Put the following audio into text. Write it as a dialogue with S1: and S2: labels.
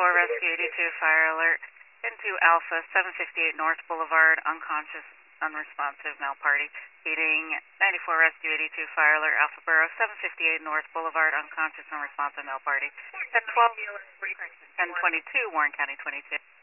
S1: Rescue 82, fire alert. Into Alpha 758 North Boulevard, unconscious, unresponsive, male party. Feeding 94 Rescue 82, fire alert. Alpha Borough 758 North Boulevard, unconscious, unresponsive, male party. 1012, 1022, Warren County 22.